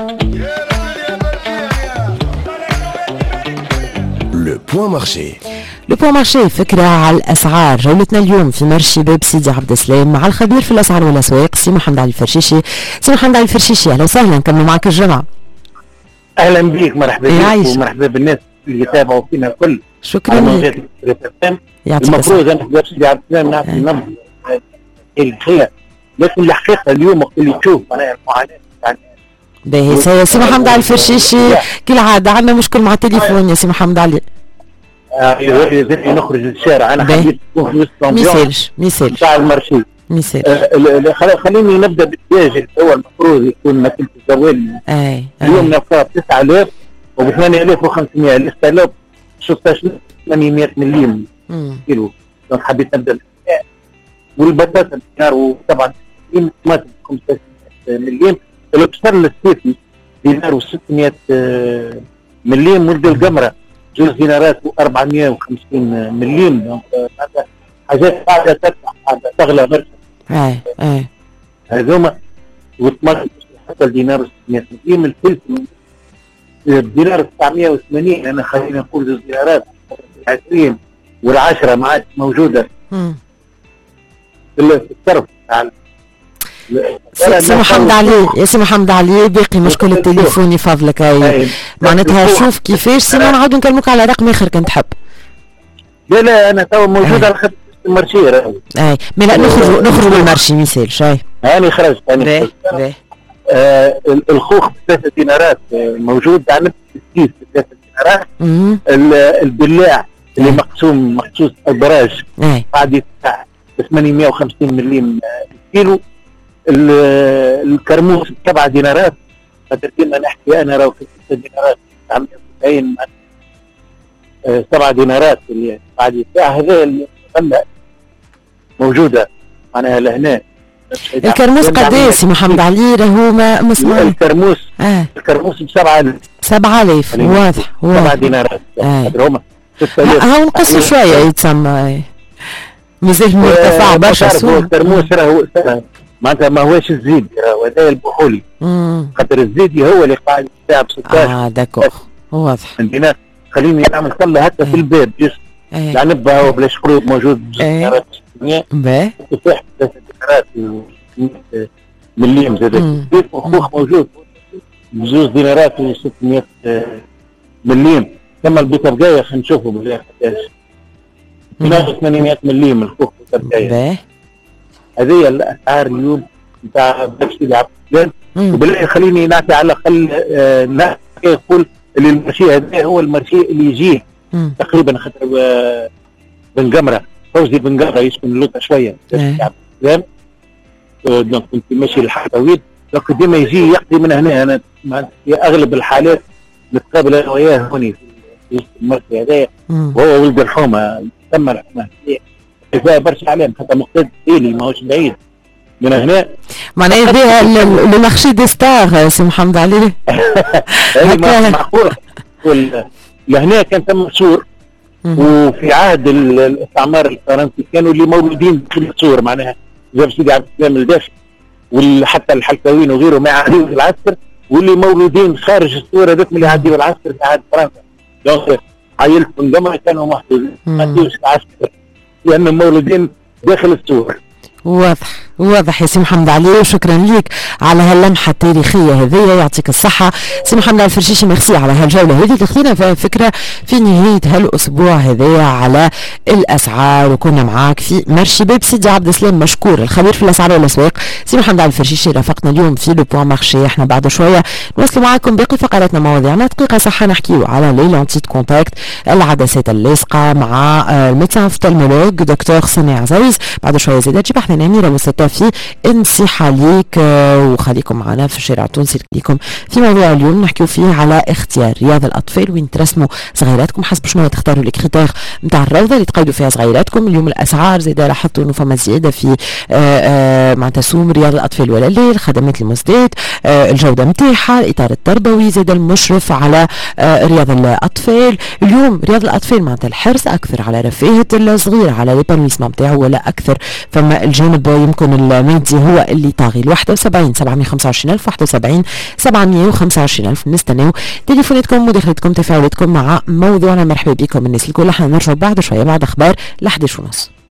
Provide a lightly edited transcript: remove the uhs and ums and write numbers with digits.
Le point marché. لو بون مارشي فكرة على الأسعار. جولتنا اليوم في مرشي باب سيدي عبد السلام مع الخبير في الأسعار والأسواق سي محمد علي الفرشيشي. سي محمد علي الفرشيشي أهلا وسهلا، نكمل معك الجمعة. أهلا بك، مرحبا بك ومرحبا بالناس اللي يتابعوا فينا الكل. شكرا لك. المفروض أنا في سيدي عبد السلام نعطي نبض الخير، لكن الحقيقة اليوم اللي تشوف معناها المعاناة يعني باهي. سي محمد علي الفرشيشي كالعادة عندنا مشكل مع التليفون يا سي محمد علي. نخرج للشارع. انا حبيت نكون في وسط الامبيونس تاع المارشي. خليني نبدا بالدجاج اللي هو المفروض يكون ماكله الزوال. اليوم نلقاه ب 9000 وب 8500 الاختلاف 16800 مليم كيلو. حبيت نبدا والبطاطا دينار، وطبعا الطماطم 500 مليم. البصر السيفي دينار و600 مليم. ولد القمره 2 دينارات و450 مليم. دونك حاجات قاعده ترفع، قاعده تغلى برشا. هذوما. والطماطم حتى الدينار و600 مليم. الفلفل الدينار 980. انا خلينا نقول 2 دينارات 20 وال10 ما عادش موجوده في الصرف تاع سي محمد علي. يا سي محمد علي باقي مشكل التليفون يفضلك. معناتها شوف كيفاش سيما نعاودو نكلموك على رقم اخر كنت تحب. لا انا تو موجود على خط المارشي. مي لا نخرجوا من المارشي ما يسالش. انا خرجت. الخوخ ب 3 دينارات موجود عندنا الكيس ب 3 دينارات. البلاع اللي مخصوص البراج قاعد يدفع 850 مليم كيلو. الكرموس 7 دينارات. خاطر كيما نحكي انا راهو في 6 دينارات 990 7 دينارات اللي قاعد يدفع. هذا اللي موجوده معناها لهنا. الكرموس قداش سي محمد علي؟ راهو ما مسموع الكرموس ب 7000. واضح 7 دينارات. هما 6000. هاو نقصوا شويه يتسمى. مازال مرتفع برشا. الكرموس راهو معناتها ما هوش الزيد، هذا البحولي. خاطر الزيدي هو اللي قاعد يتباع ب 16. داكور واضح. عندنا خليني نعمل صلة حتى في الباب يعني نبها بلاش قروب موجود ب 6 دينارات 600. تفاح 3 دينارات و600 مليم زاد. وخوخ موجود ب 2 دينارات و600 مليم. كما البوترقاية خلينا نشوفوا بالله قداش. 800 مليم الخوخ البوترقاية. هذه الاسعار اليوم نتاع باب سيدي عبد السلام. وبالله خليني نعطي على الاقل نقول اللي المرشي هذا هو المرشي اللي يجيه تقريبا. خاطر بن قمره فوزي بن قمره يسكن اللوطه شويه عبد السلام. دونك كنت ماشي للحكاويد. دونك ديما يجي يقضي من هنا. انا في اغلب الحالات نتقابل انا وياه هوني في المرشي هذا. وهو ولد الحومه تم الحومه فيها برشا علام. حتى مقتد إيلي ماهوش بعيد من هنا. معناها بها لو مارشي دي ستار سي محمد علي. معقول. لهنا كان تم سور. وفي عهد الاستعمار الفرنسي كانوا اللي مولودين في السور معناها جاب سيدي عبد السلام الداخل وحتى الحلكاويين وغيره ما يعديوا العسكر، واللي مولودين خارج السور هذوك اللي يعديوا العسكر في عهد فرنسا. دونك عائلة بن قمرة كانوا محظوظين ما يعديوش العسكر لأنهم مولودين داخل السور. واضح يا سي محمد علي، وشكرا لك على هاللمحه التاريخيه هذه. يعطيك الصحه سي محمد الفرشيشي. ميرسي على هالجوله هذه اللي خذينا فيها فكره في نهايه هالاسبوع هذايا على الاسعار. وكنا معاك في مرشي باب سيدي عبد السلام. مشكور الخبير في الاسعار والاسواق سي محمد الفرشيشي رافقنا اليوم في لو بوان مارشي. احنا بعد شويه نوصلوا معاكم باقي فقراتنا مواضيعنا. دقيقه صحه نحكيو على لي لونتي كونتاكت العدسات اللاصقه مع الميدسان اوفتالمولوج دكتور سامي عزويز. بعد شويه زيد تجي بحثنا اميره في انصحة ليك. وخليكم معنا في الشارع التونسي ليكم في موضوع اليوم نحكيو فيه على اختيار رياض الاطفال وين ترسموا صغيراتكم حسب شنو تختاروا لي كريتير نتاع الروضه اللي تقيدوا فيها صغيراتكم. اليوم الاسعار زاده لاحظتوا انه فما زياده في معناتها سوم رياض الاطفال ولا الليل، خدمات المزداد، الجوده نتاعها، الاطار التربوي، زاد المشرف على رياض الاطفال. اليوم رياض الاطفال معناتها الحرص اكثر على رفاهه الصغير على ليبانويسمون نتاعو ولا اكثر. فما الجانب يمكن المادي هو اللي طاغي. 71 725 ألف 71 725 ألف. نستناو تليفوناتكم مداخلتكم تفاعلاتكم مع موضوعنا. مرحبا بكم الناس الكل. احنا نرجعوا بعد شويه بعد اخبار ل11:30.